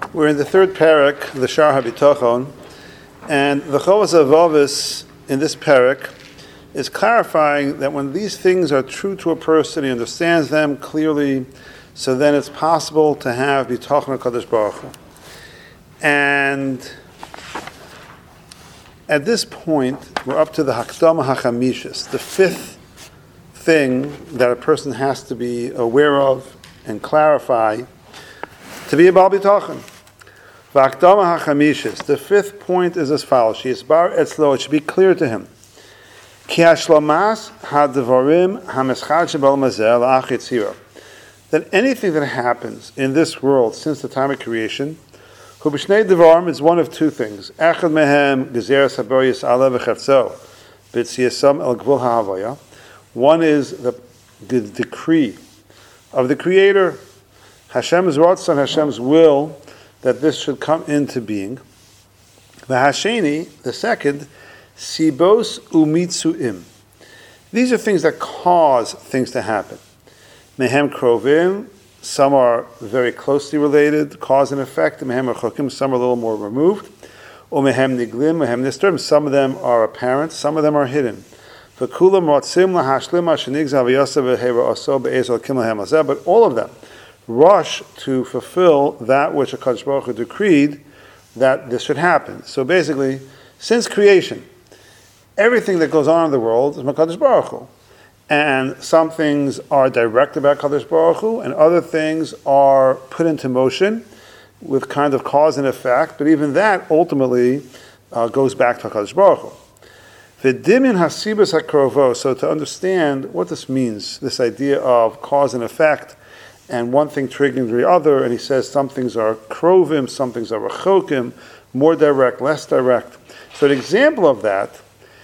We're in the third parak, the Shar HaBitachon, and the Chovos HaLevavos in this parak is clarifying that when these things are true to a person, he understands them clearly, so then it's possible to have Bitachon HaKadosh Baruch Hu. And at this point, we're up to the Hakdama HaChamishis, the fifth thing that a person has to be aware of and clarify to be a Baal Bitachon. V'Hakdama HaChamishis, the fifth point is as follows: She'isbar etzlo, it should be clear to him. Ki hashlomas hadvarim hameschad shebal mazel la'ach yitzira, that anything that happens in this world since the time of creation, hu b'shnei devarim, is one of two things. Echad mehem gezeres habar yis'ala v'chatzo b'tziyasam el gvul ha'havaya. One is the decree of the Creator, Hashem's ratzon, Hashem's will, that this should come into being. V'hasheni, the second, sibos umitzuim. These are things that cause things to happen. Mehem krovim, some are very closely related, cause and effect. Mehem rechokim, some are a little more removed. Or mehem niglim, mehem nisturim, some of them are apparent, some of them are hidden. V'kulam rotzim lahashlim hashenigzav v'yosav v'heva oso be'ezol kim lahem hazeh, but all of them rush to fulfill that which HaKadosh Baruch Hu decreed that this should happen. So basically, since creation, everything that goes on in the world is HaKadosh Baruch Hu. And some things are directed by HaKadosh Baruch Hu, and other things are put into motion with kind of cause and effect, but even that ultimately goes back to HaKadosh Baruch Hu. V'dimin hasibas hakrovo, so to understand what this means, this idea of cause and effect, and one thing triggering the other, and he says some things are krovim, some things are rechokim, more direct, less direct. So an example of that,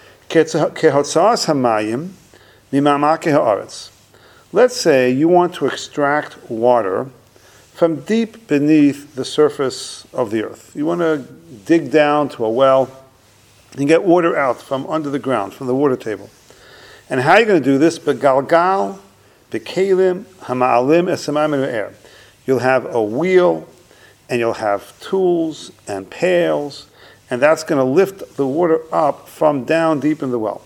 kehotzas hamayim mimamake haaretz. Let's say you want to extract water from deep beneath the surface of the earth. You want to dig down to a well and get water out from under the ground, from the water table. And how are you going to do this? Begalgal, bekalim, hama'alim, esamayim me'er. You'll have a wheel, and you'll have tools and pails, and that's going to lift the water up from down deep in the well.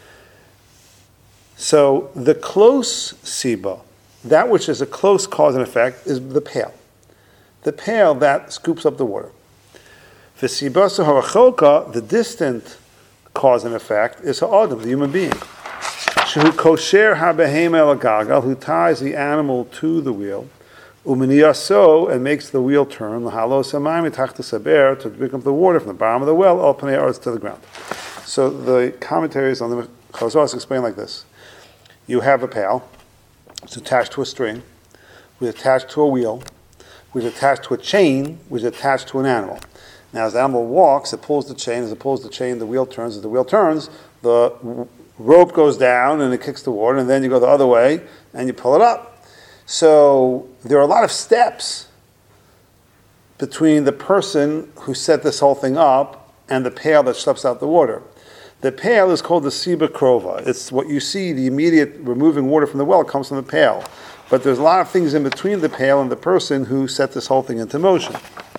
So the close siba, that which is a close cause and effect, is the pail. The pail that scoops up the water. V'sibasa harachoka, the distant cause and effect, is ha'adam, the human being. Shehu kosher ha'behema el gagal, who ties the animal to the wheel, uminiyaso, and makes the wheel turn, l'halos hamayim mitachta saber, to pick up the water from the bottom of the well, al panei haaretz, to the ground. So the commentaries on the Chazos explain like this: you have a pail, it's attached to a string, which is attached to a wheel, which is attached to a chain, which is attached to an animal. Now, as the animal walks, it pulls the chain. As it pulls the chain, the wheel turns. As the wheel turns, the rope goes down and it kicks the water, and then you go the other way and you pull it up. So there are a lot of steps between the person who set this whole thing up and the pail that schleps out the water. The pail is called the siba krova. It's what you see, the immediate removing water from the well comes from the pail. But there's a lot of things in between the pail and the person who set this whole thing into motion.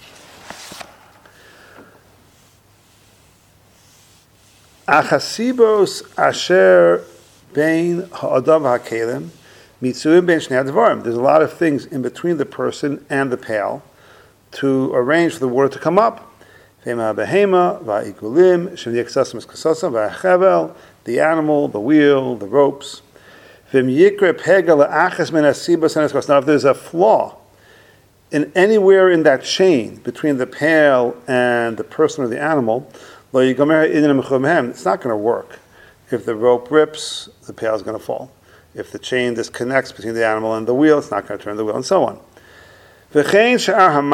Achasibos asher bein ha'adam ha'kelim mitzuim bein shnei advarim. There's a lot of things in between the person and the pail to arrange for the water to come up. V'ema behema va'ikulim shemni eksasim eskasasam v'achevel, the animal, the wheel, the ropes. V'im yikre pega la'achas men asibos and eskos. Now, if there's a flaw in anywhere in that chain between the pail and the person or the animal, it's not going to work. If the rope rips, the pail is going to fall. If the chain disconnects between the animal and the wheel, it's not going to turn the wheel, and so on. This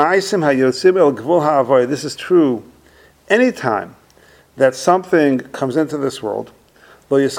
is true anytime that something comes into this world. It's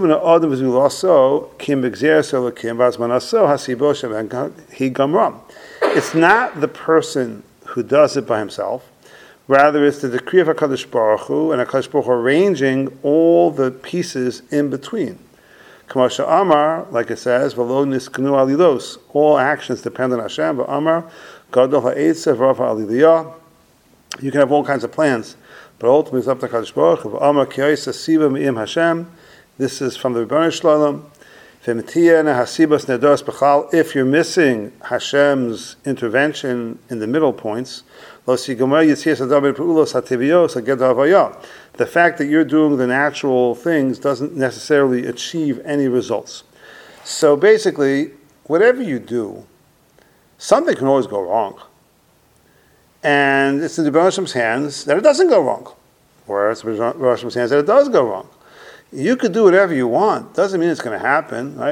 not the person who does it by himself. Rather, it's the decree of HaKadosh Baruch Hu, and HaKadosh Baruch Hu arranging all the pieces in between. Kamasha Amar, like it says, V'lo niskanu alilos, all actions depend on Hashem, but Amar, You can have all kinds of plans, but ultimately it's up to Kadosh Baruch Hu. This is from the Rebbeinu Shalom. If you're missing Hashem's intervention in the middle points, the fact that you're doing the natural things doesn't necessarily achieve any results. So basically, whatever you do, something can always go wrong. And it's in the Rebbeinu Hashem's hands that it doesn't go wrong. Or it's in the Rebbeinu Hashem's hands that it does go wrong. You could do whatever you want. Doesn't mean it's going to happen, right?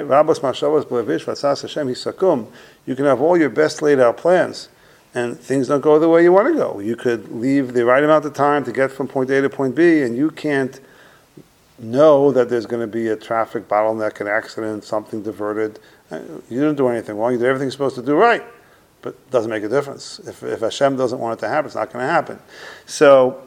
You can have all your best laid out plans, and things don't go the way you want to go. You could leave the right amount of time to get from point A to point B, and you can't know that there's going to be a traffic bottleneck, an accident, something diverted. You didn't do anything wrong. You did everything you're supposed to do right, but it doesn't make a difference. If Hashem doesn't want it to happen, it's not going to happen. So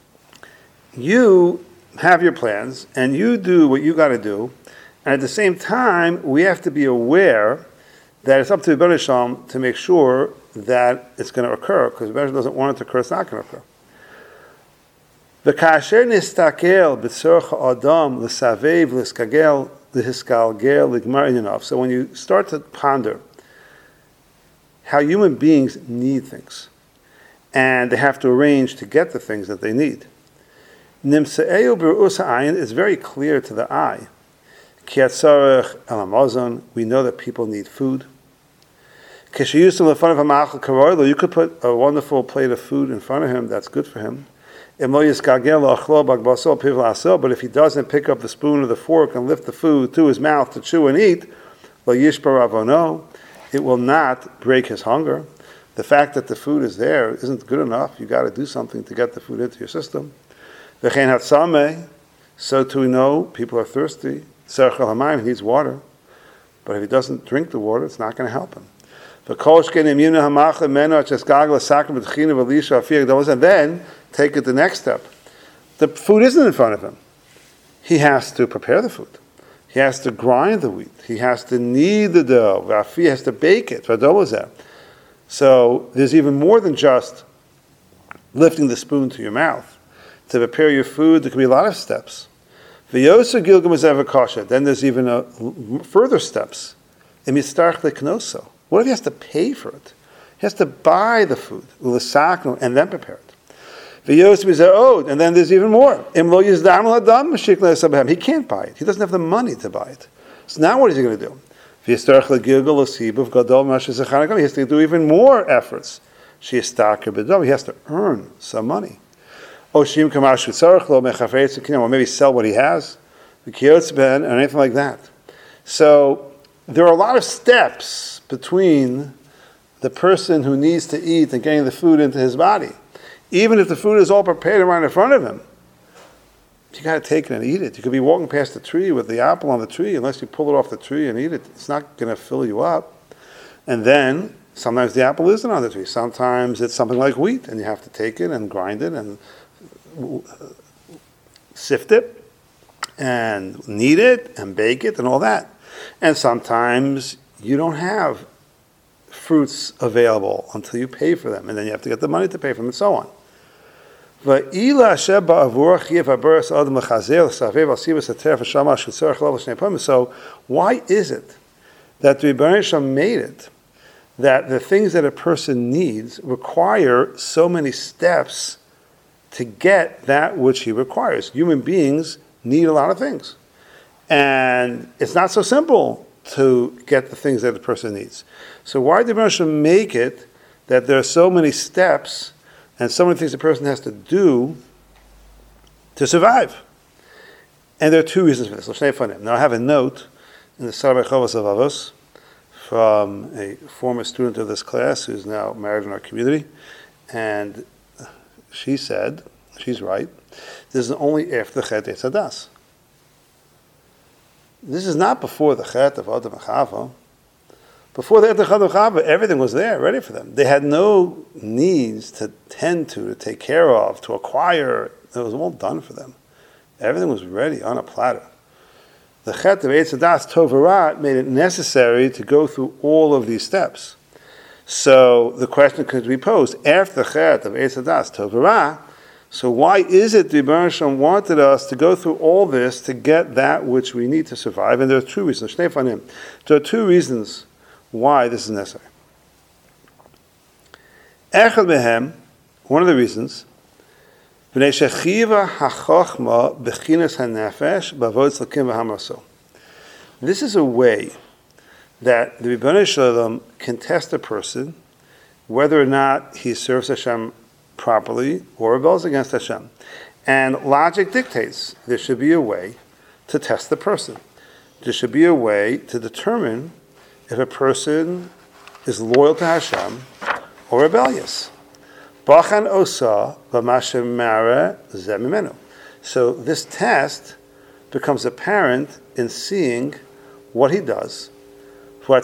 you have your plans, and you do what you got to do, and at the same time, we have to be aware that it's up to the Rebbeinu Shalom to make sure that it's going to occur, because the Rebbeinu Shalom doesn't want it to occur, it's not going to occur. V'kasher nistakel b'tzorcha adam l'savev l'skagel l'hiskalgel l'gmar inyanov. So when you start to ponder how human beings need things, and they have to arrange to get the things that they need, Nimse'eu b'ru'us ha'ayin is very clear to the eye. Ki hatzarech el hamazon, we know that people need food. K'sheyusam l'fanav ha'ma'achal karoilo, you could put a wonderful plate of food in front of him, that's good for him. Im lo yiskagel l'achlo b'gbasol piv l'asol, but if he doesn't pick up the spoon or the fork and lift the food to his mouth to chew and eat, lo yishbar avono, it will not break his hunger. The fact that the food is there isn't good enough. You got to do something to get the food into your system. V'chein hatzameh, so too we know people are thirsty. Tzarech hamayim, he needs water, but if he doesn't drink the water, it's not going to help him. And then take it the next step. The food isn't in front of him. He has to prepare the food. He has to grind the wheat. He has to knead the dough. He has to bake it. So there's even more than just lifting the spoon to your mouth. To prepare your food, there can be a lot of steps. Then there's even further steps. What if he has to pay for it? He has to buy the food, and then prepare it. And then there's even more. He can't buy it. He doesn't have the money to buy it. So now what is he going to do? He has to do even more efforts. He has to earn some money. Or maybe sell what he has, or anything like that. So there are a lot of steps between the person who needs to eat and getting the food into his body. Even if the food is all prepared right in front of him, you got to take it and eat it. You could be walking past the tree with the apple on the tree, unless you pull it off the tree and eat it, it's not going to fill you up. And then sometimes the apple isn't on the tree. Sometimes it's something like wheat, and you have to take it and grind it and sift it and knead it and bake it and all that. And sometimes you don't have fruits available until you pay for them, and then you have to get the money to pay for them, and so on. So why is it that the Rebbeinu Shalom made it that the things that a person needs require so many steps to get that which he requires? Human beings need a lot of things. And it's not so simple to get the things that the person needs. So why did Rebbeinu Shalom make it that there are so many steps and so many things a person has to do to survive? And there are two reasons for this. Now I have a note in the Sarah Chovos Avos from a former student of this class who's now married in our community. And she said, she's right, this is only after the Chet Eitz Hadas. This is not before the Chet of Adam and Chava. Before the Chet of Adam and Chava, everything was there, ready for them. They had no needs to tend to take care of, to acquire. It was all done for them. Everything was ready on a platter. The Chet of Eitz Hadas Tov V'Ra made it necessary to go through all of these steps. So the question could be posed, after the Chet of Eitz Hadas Tovara, so why is it the Rebbeinu Shalom wanted us to go through all this to get that which we need to survive? And there are two reasons. There are two reasons why this is necessary. Echad mehem, one of the reasons, this is a way that the Rebbeinu Shalom can test a person whether or not he serves Hashem properly or rebels against Hashem. And logic dictates there should be a way to test the person. There should be a way to determine if a person is loyal to Hashem or rebellious. Bachan osa v'mashem mare zeh mimenu. So this test becomes apparent in seeing what he does. For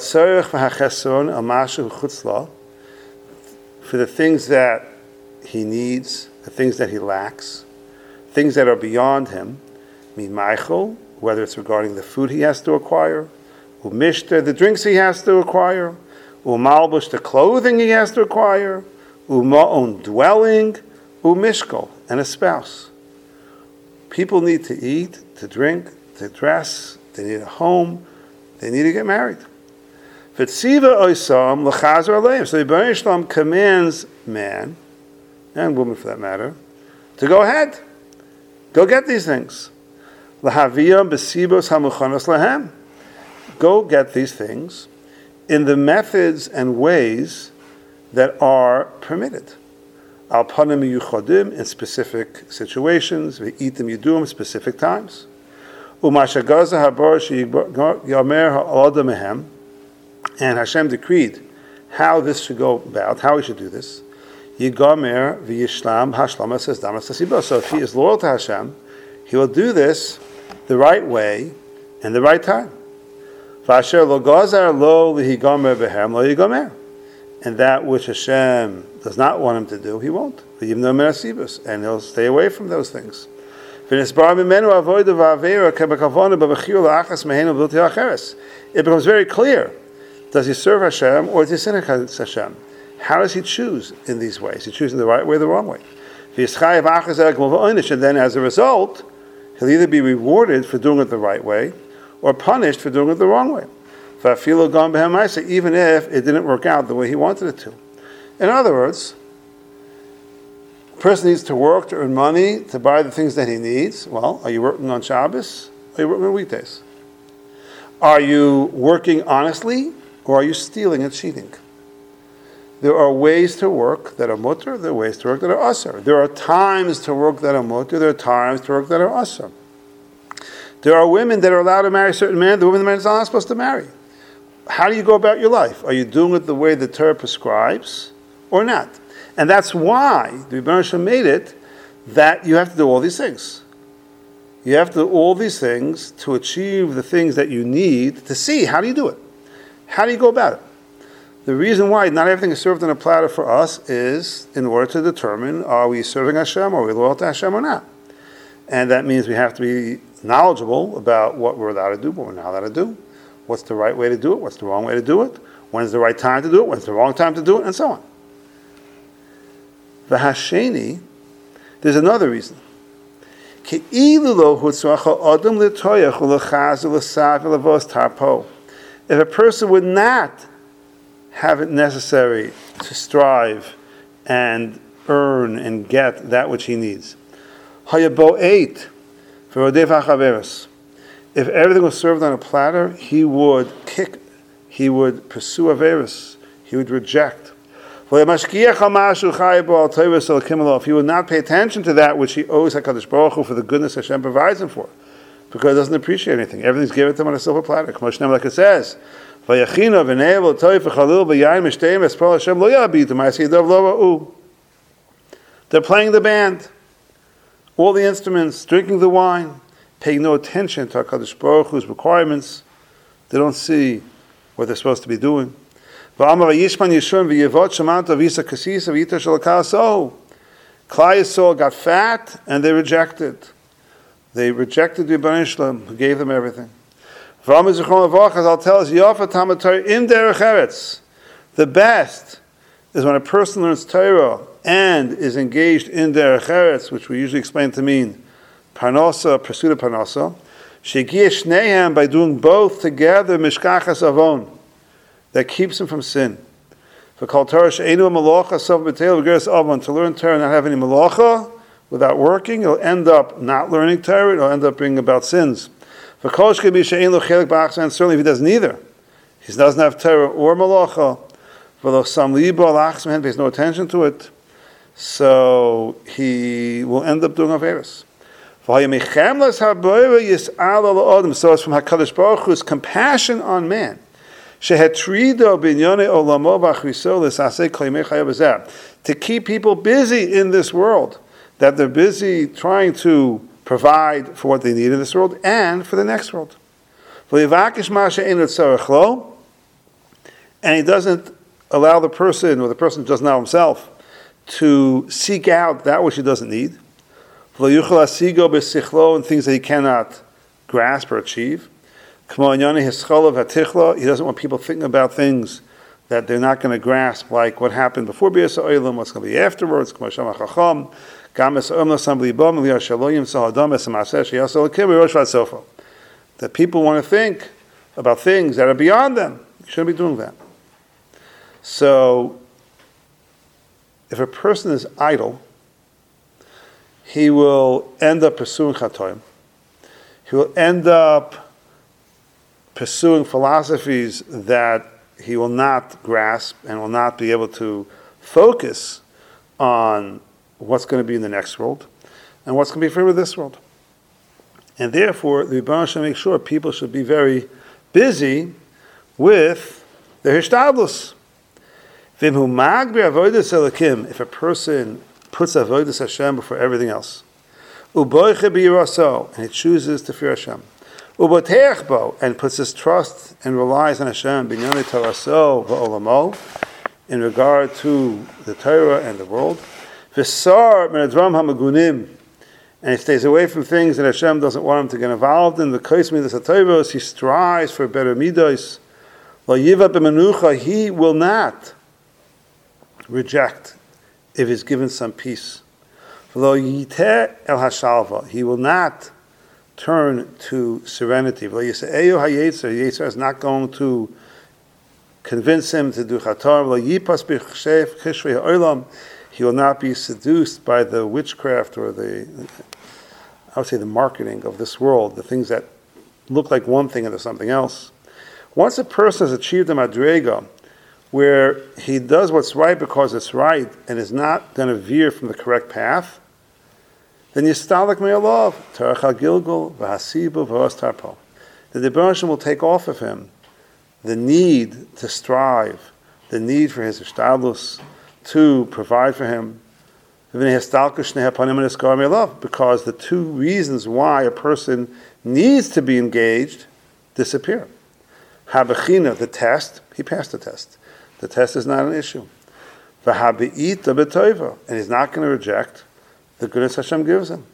the things that he needs, the things that he lacks, things that are beyond him, mimaychel, whether it's regarding the food he has to acquire, umishter, the drinks he has to acquire, umalbush, the clothing he has to acquire, uma'on, dwelling, umishkol, and a spouse. People need to eat, to drink, to dress, they need a home, they need to get married. V'tziva oisam l'chazer aleim. So the Rebbeinu Shalom commands man, and woman for that matter, to go ahead. Go get these things. L'haviyam b'sibos hamuchanos lahem. Go get these things in the methods and ways that are permitted. Al panim yuchadim, in specific situations. V'yitim yidum, specific times. Umashagaza habar sheyamer ha'adam mehem. And Hashem decreed how this should go about, how he should do this. Yigamer v'yishlam hashlama says damas tasibo. So if he is loyal to Hashem, he will do this the right way and the right time. V'asher lo gazar lo lihigamer behem lo yigamer. And that which Hashem does not want him to do, he won't. V'yimno min hasibos, and he'll stay away from those things. It becomes very clear. Does he serve Hashem or does he sin against Hashem? How does he choose in these ways? He choosing the right way or the wrong way? And then as a result, he'll either be rewarded for doing it the right way or punished for doing it the wrong way. Even if it didn't work out the way he wanted it to. In other words, a person needs to work to earn money to buy the things that he needs. Well, are you working on Shabbos? Or are you working on weekdays? Are you working honestly? Or are you stealing and cheating? There are ways to work that are mutter, there are ways to work that are asr. There are times to work that are mutter, there are times to work that are asr. There are women that are allowed to marry certain men, the women the man is not supposed to marry. How do you go about your life? Are you doing it the way the Torah prescribes or not? And that's why the Rebbeinu Shalom made it that you have to do all these things. You have to do all these things to achieve the things that you need to see. How do you do it? How do you go about it? The reason why not everything is served on a platter for us is in order to determine, are we serving Hashem, are we loyal to Hashem or not? And that means we have to be knowledgeable about what we're allowed to do, what we're not allowed to do, what's the right way to do it, what's the wrong way to do it, when's the right time to do it, when's the wrong time to do it, and so on. The Hasheni, there's another reason. If a person would not have it necessary to strive and earn and get that which he needs, if everything was served on a platter, he would pursue Averis, he would reject. If he would not pay attention to that which he owes HaKadosh Baruch Hu for the goodness Hashem provides him for, because he doesn't appreciate anything. Everything's given to him on a silver platter. Like it says, they're playing the band, all the instruments, drinking the wine, paying no attention to HaKadosh Baruch Hu's requirements. They don't see what they're supposed to be doing. Klal Yisrael got fat and they rejected. They rejected the Rebbeinu Shalom, who gave them everything. I'll tell us, The best is when a person learns Torah and is engaged in derech eretz, which we usually explain to mean parnasa, pursuit of parnasa. Shegiah shnehem, by doing both together, mishkachas avon, that keeps him from sin. For kol Torah she'enu malacha sov b'teil v'geres avon, to learn Torah and not have any malacha without working, he'll end up not learning Torah. It'll end up bringing about sins. For kol shkebi she'en lo chelik b'achzan, and certainly if he does neither, he doesn't have Torah or malacha, v'lo sam libo l'achzan, pays no attention to it, so he will end up doing averos. So it's from HaKadosh Baruch Hu's compassion on man. To keep people busy in this world, that they're busy trying to provide for what they need in this world and for the next world. And he doesn't allow the person, or the person doesn't allow himself, to seek out that which he doesn't need. And things that he cannot grasp or achieve. He doesn't want people thinking about things that they're not going to grasp, like what happened before Bias Olam, what's going to be afterwards. That people want to think about things that are beyond them. You shouldn't be doing that. So, if a person is idle, he will end up pursuing chatoim. He will end up pursuing philosophies that he will not grasp and will not be able to focus on what's going to be in the next world and what's going to be for him in this world. And therefore, the Rebbeinu should make sure people should be very busy with their hishtadlus. If a person puts avodas Hashem before everything else, and he chooses to fear Hashem, and puts his trust and relies on Hashem in regard to the Torah and the world, and he stays away from things that Hashem doesn't want him to get involved in, he strives for better midos, he will not reject if he's given some peace. He will not turn to serenity. Yetzer is not going to convince him to do chatar. He will not be seduced by the witchcraft or the marketing of this world, the things that look like one thing and they're something else. Once a person has achieved a madrega, where he does what's right because it's right and is not going to veer from the correct path, then Yistalek Me'alav, Terech HaGilgul, V'Hasibu, V'Os Tarpo. The Rebbeinu will take off of him the need to strive, the need for his Ishtadlus, to provide for him, because the two reasons why a person needs to be engaged disappear. Habechina, the test, he passed the test. The test is not an issue. And he's not going to reject the goodness Hashem gives him.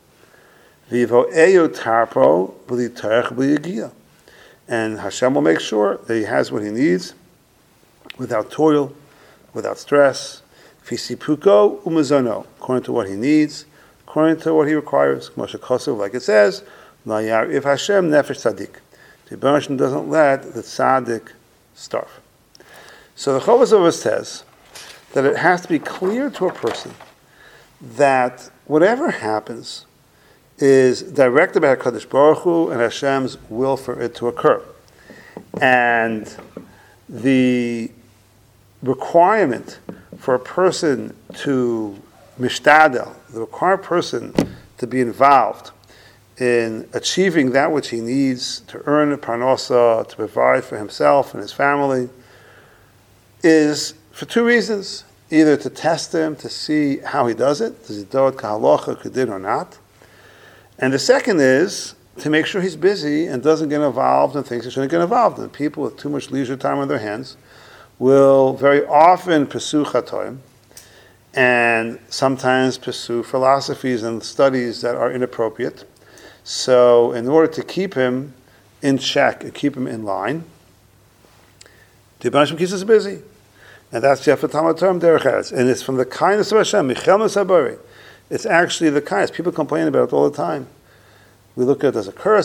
And Hashem will make sure that he has what he needs without toil, without stress, according to what he needs, according to what he requires. Like it says, if Hashem nefesh tzaddik, the Rebbeinu doesn't let the tzaddik starve. So the Chovos HaLevavos says that it has to be clear to a person that whatever happens is directed by HaKadosh Baruch Hu and Hashem's will for it to occur. And the requirement for a person to mishtadel, the required person to be involved in achieving that which he needs to earn a parnasa, to provide for himself and his family, is for two reasons. Either to test him, to see how he does it, does he do it kahalacha, kedin or not. And the second is to make sure he's busy and doesn't get involved in things he shouldn't get involved in. People with too much leisure time on their hands will very often pursue chatoim and sometimes pursue philosophies and studies that are inappropriate. So in order to keep him in check and keep him in line, the Rebbeinu keeps us busy. And that's Jeff Talmud term, Derech Eretz. And it's from the kindness of Hashem, Michelmus Habari. It's actually the kindness. People complain about it all the time. We look at it as a curse,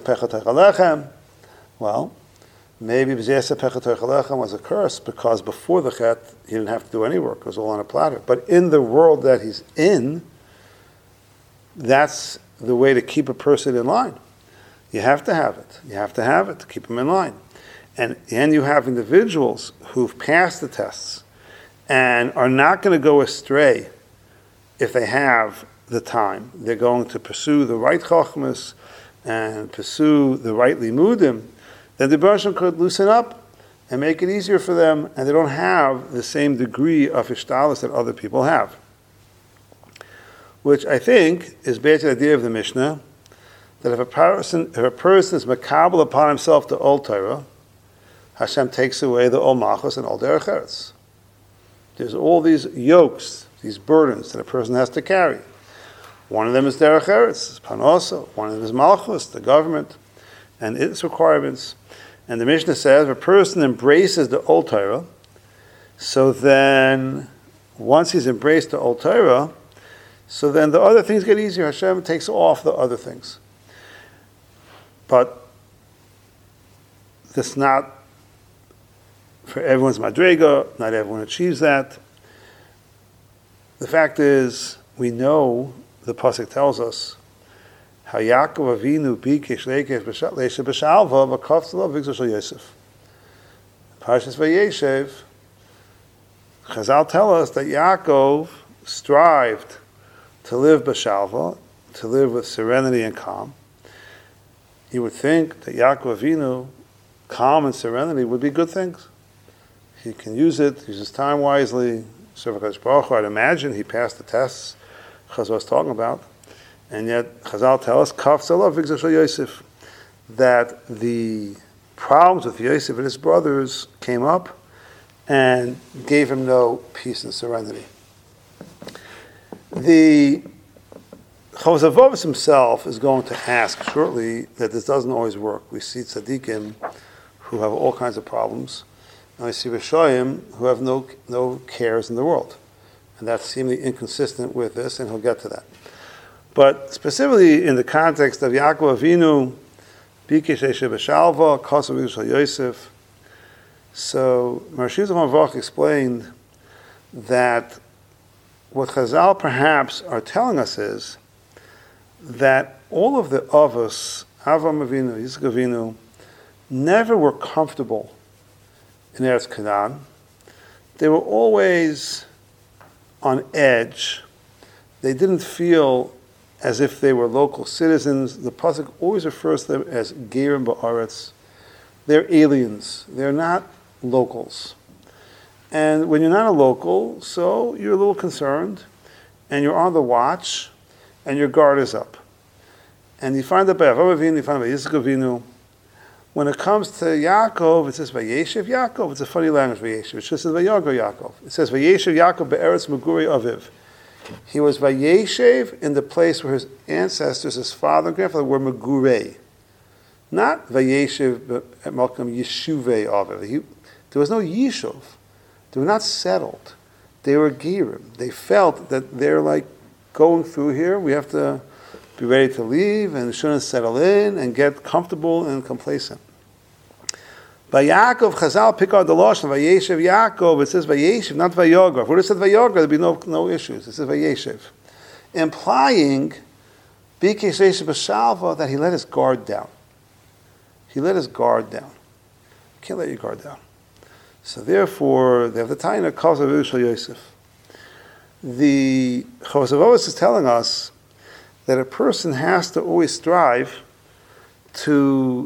well, maybe was a curse because before the Chet, he didn't have to do any work. It was all on a platter. But in the world that he's in, that's the way to keep a person in line. You have to have it. You have to have it to keep him in line. And you have individuals who've passed the tests and are not going to go astray if they have the time. They're going to pursue the right chachmas and pursue the right limudim. Then the Baruch could loosen up and make it easier for them, and they don't have the same degree of ishtalis that other people have. Which I think is based on the idea of the Mishnah, that if a person is makabel upon himself the old Torah, Hashem takes away the old Malchus and old Derech Eretz. There's all these yokes, these burdens that a person has to carry. One of them is Derech Eretz, it's Panosa. One of them is Malchus, the government, and its requirements. And the Mishnah says, if a person embraces the old Torah, so then, once he's embraced the old Torah, so then the other things get easier. Hashem takes off the other things. But that's not for everyone's madrega, not everyone achieves that. The fact is, we know, the Pasuk tells us, how Yaakov Avinu bikesh leikesh leisha b'shalva v'kafz lo v'gzor shel Yosef. Parshas Vayeshev, Chazal tell us that Yaakov strived to live b'shalva, to live with serenity and calm. You would think that Yaakov Avinu, calm and serenity, would be good things. He can use his time wisely. Serve HaKadosh Baruch Hu, I'd imagine he passed the tests Chazal was talking about. And yet, Chazal tell us, Kaf Salav V'gzor Shel Yosef, that the problems with Yosef and his brothers came up and gave him no peace and serenity. The Chosavovus himself is going to ask shortly that this doesn't always work. We see tzaddikim who have all kinds of problems, and we see Rishoyim who have no cares in the world. And that's seemingly inconsistent with this, and he'll get to that. But specifically in the context of Yaakov Avinu, Bikesh leisha b'shalva, Kasav v'gzor shel Yosef. So Rashi Zalman Aruch explained that what Chazal perhaps are telling us is that all of the Avos, Avraham Avinu, Yitzchak Avinu, never were comfortable in Eretz Canaan. They were always on edge. They didn't feel as if they were local citizens. The Pasuk always refers to them as Gerim Ba'aretz. They're aliens. They're not locals. And when you're not a local, so you're a little concerned, and you're on the watch, and your guard is up. And you find that by Avraham Avinu, you find by Yitzchak Avinu. When it comes to Yaakov, it says Vayeshev Yaakov. It's a funny language, Vayeshev. It just says Vayago Yaakov. It says Vayeshev Yaakov be'eretz Megurei Aviv. He was Vayeshev in the place where his ancestors, his father and grandfather, were Megurei. Not Vayeshev at Malkam Yeshuvei Aviv. There was no Yishuv. They were not settled. They were Girim. They felt that they're like going through here. We have to be ready to leave and shouldn't settle in and get comfortable and complacent. By Yaakov, Chazal pick out the Lashon, Vayeshev Yaakov, it says Vayeshev, not Vayogar. If we would have said Vayogar, there'd be no issues. It says Vayeshev. Implying, Bikesh leisha b'shalva, that he let his guard down. He let his guard down. You can't let your guard down. So therefore, they have the Taina, Kasav v'gzor shel Yosef. The Chosavos is telling us that a person has to always strive to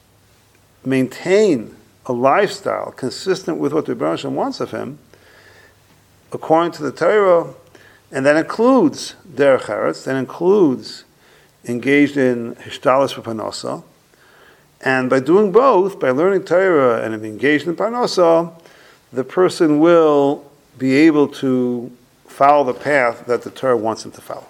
maintain a lifestyle consistent with what the Rebbe Hashem wants of him, according to the Torah, and that includes Derech Eretz, that includes engaged in Hishtalis for Panosa, and by doing both, by learning Torah and being engaged in Panosa, the person will be able to follow the path that the Torah wants him to follow.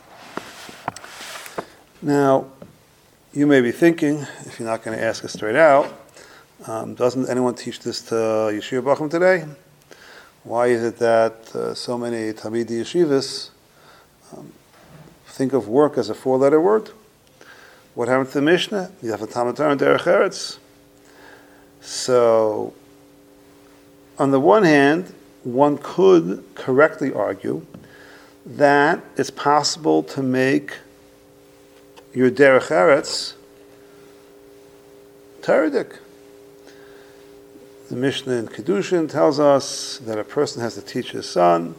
Now, you may be thinking, if you're not going to ask us straight out, doesn't anyone teach this to Yeshiva Bachim today? Why is it that so many Talmidei Yeshivas think of work as a four-letter word? What happened to the Mishnah? You have a Talmud Torah and Derech Eretz. So, on the one hand, one could correctly argue that it's possible to make your Derech Eretz Toradic. The Mishnah in Kedushin tells us that a person has to teach his son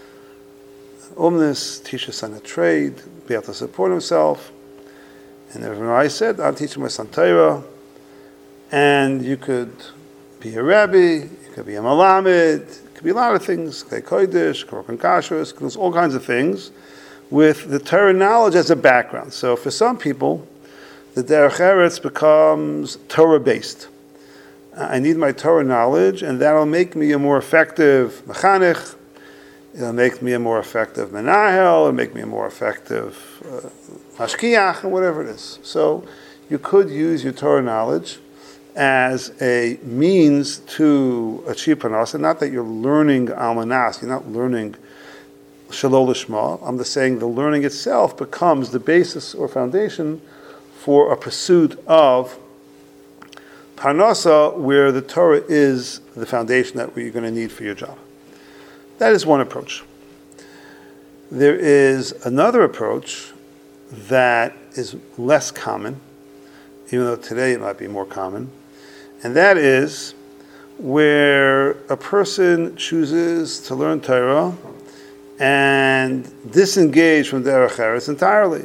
Umnis, teach his son a trade, be able to support himself. And I said, I'll teach my son Torah. And you could be a rabbi, you could be a malamed, it could be a lot of things, kodesh, korban kashrus, all kinds of things, with the Torah knowledge as a background. So for some people, the Derech Eretz becomes Torah-based. I need my Torah knowledge, and that'll make me a more effective mechanech. It'll make me a more effective menahel. It'll make me a more effective mashkiach, or whatever it is. So you could use your Torah knowledge as a means to achieve parnasa. Not that you're learning almanas. You're not learning shalol lishma. I'm just saying the learning itself becomes the basis or foundation for a pursuit of parnasa, where the Torah is the foundation that you're going to need for your job. That is one approach. There is another approach that is less common, even though today it might be more common, and that is where a person chooses to learn Torah and disengage from Derech Eretz entirely.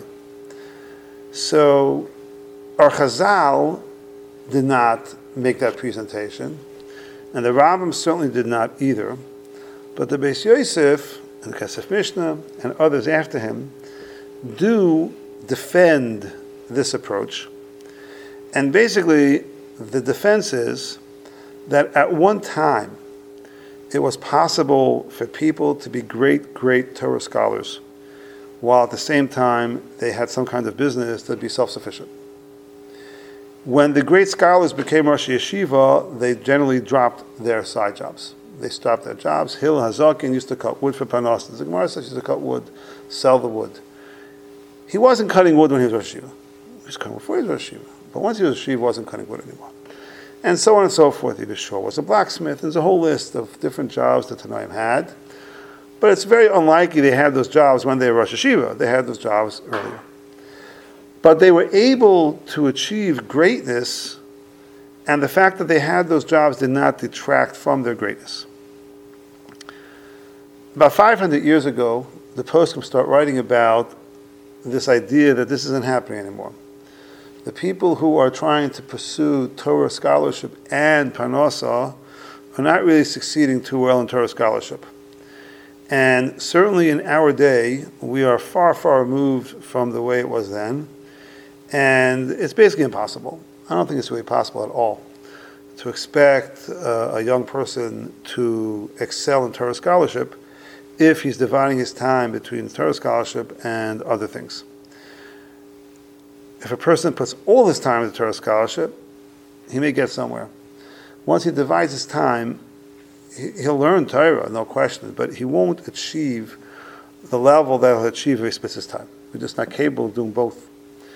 So our Chazal did not make that presentation, and the Rambam certainly did not either. But the Beis Yosef and the Kesef Mishnah and others after him do defend this approach. And basically, the defense is that at one time, it was possible for people to be great, great Torah scholars, while at the same time, they had some kind of business to be self-sufficient. When the great scholars became Rosh Yeshiva, they generally dropped their side jobs. They stopped their jobs. Hillel Hazakin used to cut wood for Parnas. The Gemara says he used to cut wood, sell the wood. He wasn't cutting wood when he was Rosh Yeshiva. He was cutting wood before he was Rosh Yeshiva. But once he was Rosh Yeshiva, he wasn't cutting wood anymore. And so on and so forth. Yeshua was a blacksmith. There's a whole list of different jobs that Tanoim had. But it's very unlikely they had those jobs when they were Rosh Yeshiva. They had those jobs earlier. But they were able to achieve greatness, and the fact that they had those jobs did not detract from their greatness. About 500 years ago, the poskim start writing about this idea that this isn't happening anymore. The people who are trying to pursue Torah scholarship and parnasa are not really succeeding too well in Torah scholarship. And certainly in our day, we are far, far removed from the way it was then. And it's basically impossible. I don't think it's really possible at all to expect a young person to excel in Torah scholarship if he's dividing his time between Torah scholarship and other things. If a person puts all his time into Torah scholarship, he may get somewhere. Once he divides his time, he'll learn Torah, no question, but he won't achieve the level that he'll achieve if he splits his time. We're just not capable of doing both.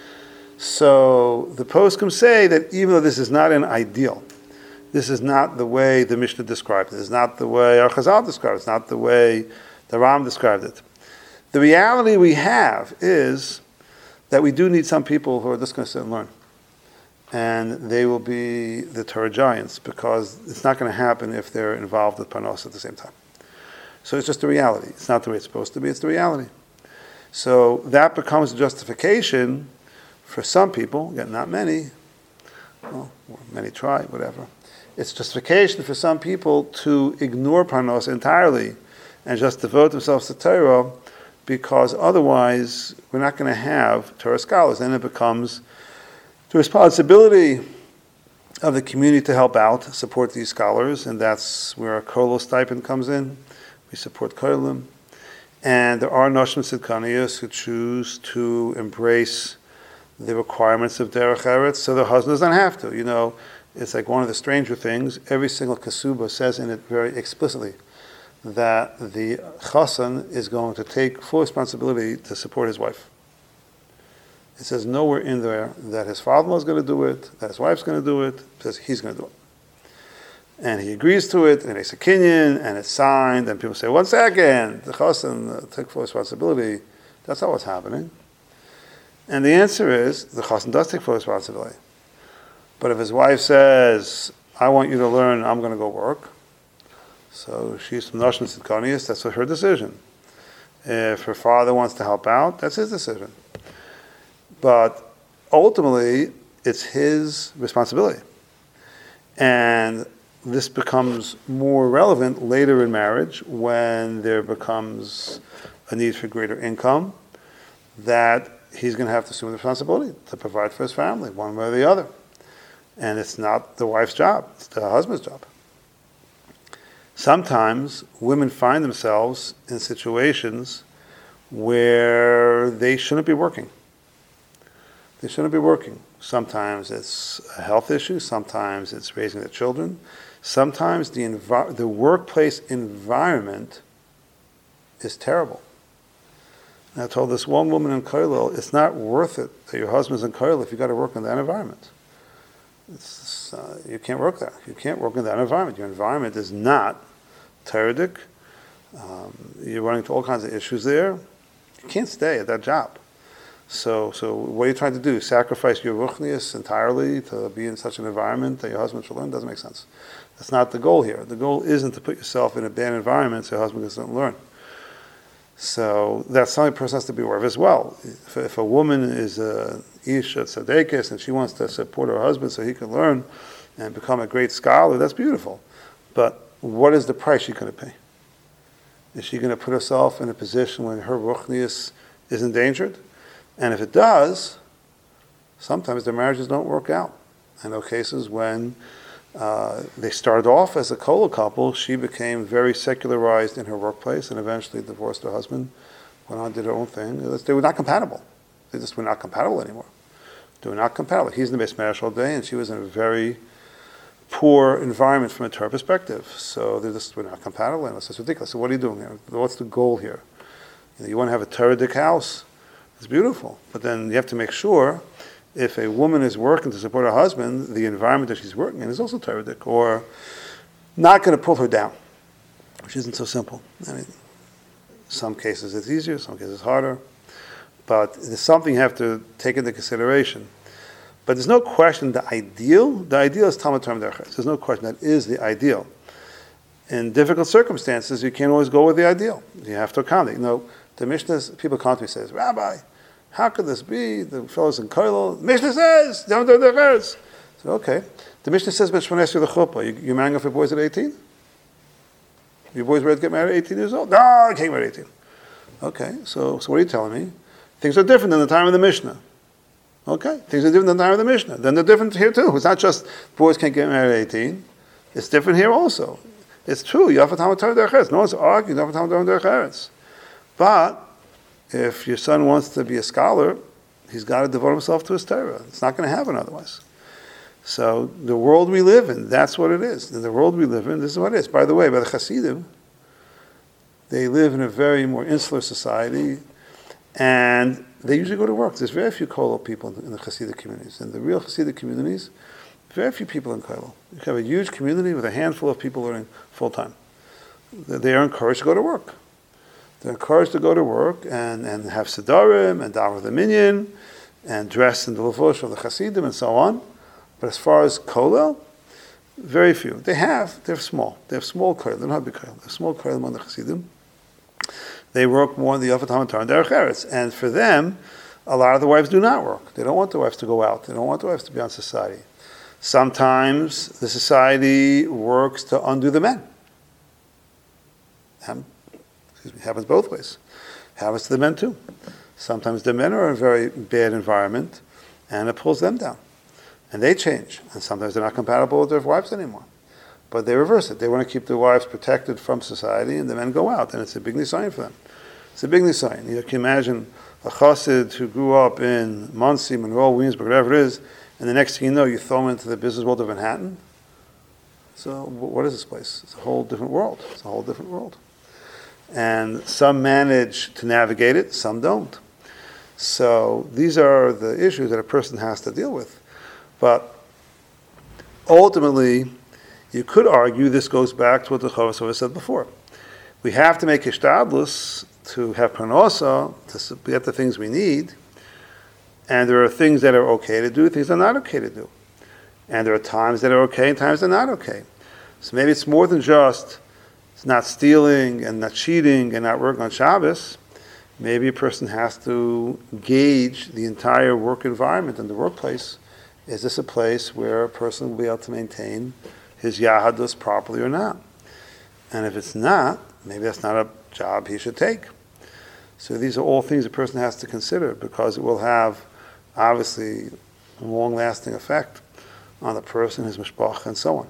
So the poskim say that even though this is not an ideal, this is not the way the Mishnah described it, it's not the way our Chazal described it, it's not the way the Ram described it. The reality we have is that we do need some people who are just going to sit and learn. And they will be the Torah giants, because it's not going to happen if they're involved with Parnos at the same time. So it's just the reality. It's not the way it's supposed to be, it's the reality. So that becomes a justification for some people, again, not many, well, many try, whatever. It's justification for some people to ignore Parnos entirely and just devote themselves to Torah, because otherwise we're not going to have Torah scholars. Then it becomes the responsibility of the community to help out, support these scholars, and that's where a kollel stipend comes in. We support kollel. And there are Noshim Tzidkaniyos who choose to embrace the requirements of Derech Eretz, so their husbands don't have to. You know, it's like one of the stranger things. Every single Kasuba says in it very explicitly that the chassan is going to take full responsibility to support his wife. It says nowhere in there that his father-in-law is going to do it, that his wife's going to do it. It says he's going to do it. And he agrees to it, and he makes a kinyan, and it's signed, and people say, 1 second, the chassan took full responsibility. That's not what's happening. And the answer is, the chassan does take full responsibility. But if his wife says, I want you to learn, I'm going to go work, so she's from Noshon Tzidkonius, that's her decision. If her father wants to help out, that's his decision. But ultimately, it's his responsibility. And this becomes more relevant later in marriage when there becomes a need for greater income, that he's going to have to assume the responsibility to provide for his family, one way or the other. And it's not the wife's job, it's the husband's job. Sometimes women find themselves in situations where they shouldn't be working. They shouldn't be working. Sometimes it's a health issue, sometimes it's raising their children, sometimes the workplace environment is terrible. And I told this one woman in Kollel, it's not worth it that your husband's in Kollel if you've got to work in that environment. You can't work there. You can't work in that environment. Your environment is not Toradic. You're running into all kinds of issues there. You can't stay at that job. So what are you trying to do? Sacrifice your ruchnius entirely to be in such an environment that your husband should learn? Doesn't make sense. That's not the goal here. The goal isn't to put yourself in a bad environment so your husband doesn't learn. So that's something a person has to be aware of as well. If a woman is a isha tzadekis and she wants to support her husband so he can learn and become a great scholar, that's beautiful. But what is the price she's going to pay? Is she going to put herself in a position when her ruchnius is endangered? And if it does, sometimes their marriages don't work out. I know cases when they started off as a kollel couple, she became very secularized in her workplace and eventually divorced her husband, went on, did her own thing. They were not compatible. They just were not compatible anymore. They were not compatible. He's in the base marriage all day and she was in a very poor environment from a Torah perspective. So they just were not compatible and it's ridiculous. So what are you doing here? What's the goal here? You want to have a Torah-dic house? It's beautiful. But then you have to make sure if a woman is working to support her husband, the environment that she's working in is also Torah-dic, or not going to pull her down, which isn't so simple. I mean, some cases it's easier, some cases it's harder, but it's something you have to take into consideration. But there's no question the ideal is Talmud Torah Derech. There's no question that is the ideal. In difficult circumstances, you can't always go with the ideal. You have to accommodate. The Mishnah, people come to me and say, Rabbi, how could this be? The fellows in Kollel, the Mishnah says, don't do the words. So, okay. The Mishnah says, but Shmones the chuppah. You're marrying off your boys at 18? Your boys ready to get married at 18 years old? No, I can't get married at 18. Okay, so what are you telling me? Things are different than the time of the Mishnah. Okay, things are different than the time of the Mishnah. Then they're different here too. It's not just boys can't get married at 18. It's different here also. It's true. You have a Talmud Torah Derech Eretz. No one's arguing. You have a Talmud Torah Derech Eretz. But if your son wants to be a scholar, he's got to devote himself to his Torah. It's not going to happen otherwise. So the world we live in, that's what it is. In the world we live in, this is what it is. By the way, by the Hasidim, they live in a very more insular society, and they usually go to work. There's very few Kollel people in the Hasidic communities. In the real Hasidic communities, very few people in Kollel. You have a huge community with a handful of people learning full-time. They are encouraged to go to work. They're encouraged to go to work and have Siddharim and daven the minyan and dress in the levush of the Hasidim and so on. But as far as Kollel, very few. They're small. They have small Kollel. They don't have big Kollel. They have small Kollel among the Hasidim. They work more in the Yafat HaMatar and Derech Eretz. And for them, a lot of the wives do not work. They don't want the wives to go out. They don't want the wives to be on society. Sometimes the society works to undo the men. It happens both ways. It happens to the men too. Sometimes the men are in a very bad environment and it pulls them down. And they change. And sometimes they're not compatible with their wives anymore. But they reverse it. They want to keep their wives protected from society and the men go out. And it's a big nisayon for them. It's a big nisayon. You can imagine a chassid who grew up in Monsey, Monroe, Williamsburg, whatever it is, and the next thing you know, you throw him into the business world of Manhattan. So what is this place? It's a whole different world. It's a whole different world. And some manage to navigate it, some don't. So these are the issues that a person has to deal with. But ultimately, you could argue this goes back to what the Chovos HaLevavos said before. We have to make ishtadlus to have parnasa, to get the things we need, and there are things that are okay to do, things that are not okay to do. And there are times that are okay and times that are not okay. So maybe it's more than just not stealing and not cheating and not working on Shabbos. Maybe a person has to gauge the entire work environment in the workplace. Is this a place where a person will be able to maintain his yahadus properly or not? And if it's not, maybe that's not a job he should take. So these are all things a person has to consider, because it will have, obviously, a long-lasting effect on the person, his mishpach, and so on.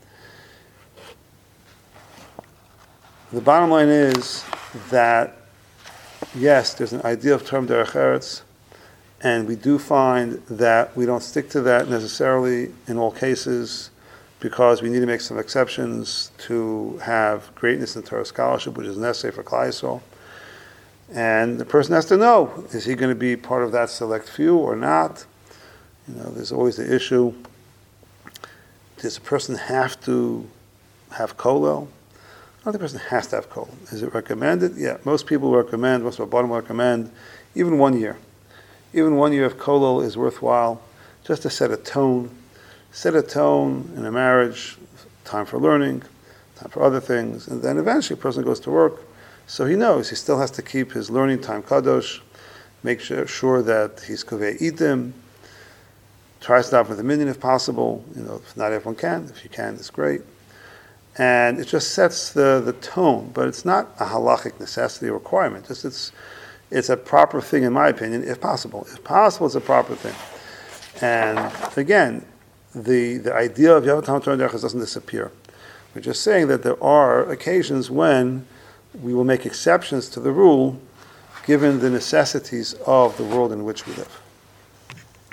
The bottom line is that, yes, there's an idea of term derech eretz, and we do find that we don't stick to that necessarily in all cases, because we need to make some exceptions to have greatness in Torah scholarship, which is necessary for Klal Yisrael. And the person has to know, is he going to be part of that select few or not? There's always the issue, does a person have to have kolel? Not the person has to have kolel. Is it recommended? Yeah, most people recommend, most of our bottom recommend, even 1 year. Even 1 year of kolel is worthwhile, just to set a tone. Set a tone in a marriage, time for learning, time for other things, and then eventually a person goes to work, so he knows he still has to keep his learning time kadosh, make sure that he's kovei itim, try to stop with a minyan if possible. If not everyone can, if you can, it's great. And it just sets the tone, but it's not a halachic necessity or requirement. It's a proper thing, in my opinion, if possible. If possible, it's a proper thing. And again, the idea of Yavam Talmud Torah Derech doesn't disappear. We're just saying that there are occasions when we will make exceptions to the rule, given the necessities of the world in which we live.